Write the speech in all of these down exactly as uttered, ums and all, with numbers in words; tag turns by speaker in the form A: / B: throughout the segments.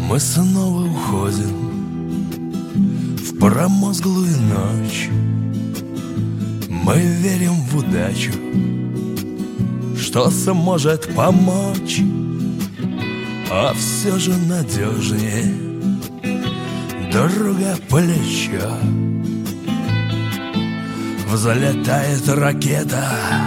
A: Мы снова уходим в промозглую ночь. Мы верим в удачу, что сможет помочь. А все же надежнее друга плечо. Взлетает ракета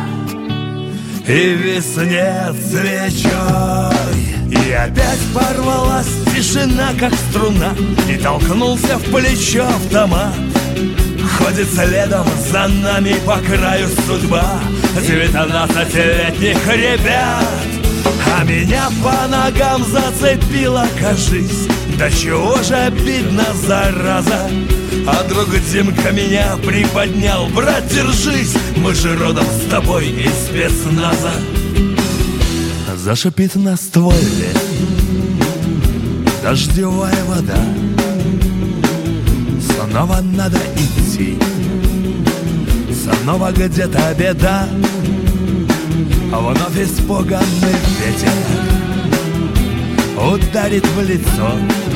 A: и виснет свечой. И опять порвалась тишина, как струна, и толкнулся в плечо автомат. Ходит следом за нами по краю судьба девятнадцатилетних ребят. А меня по ногам зацепило, кажись, да чего же обидно, зараза. А друг Димка меня приподнял: брат, держись, мы же родом с тобой из спецназа. Зашипит на стволе дождевая вода. Снова надо идти, снова где-то беда. А вновь испуганный ветер ударит в лицо.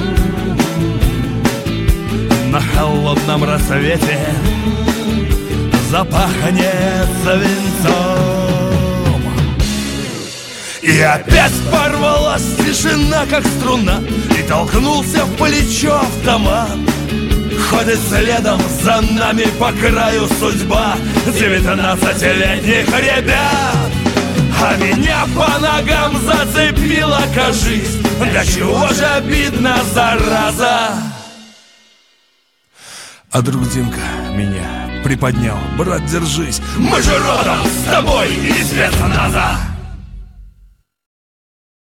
A: На холодном рассвете запахнет свинцом. И опять порвалась тишина, как струна, и толкнулся в плечо автомат. Ходит следом за нами по краю судьба девятнадцатилетних ребят. А меня по ногам зацепило, кажись, да чего же обидно, зараза. А друг Димка меня приподнял: брат, держись, мы же родом с тобой из спецназа.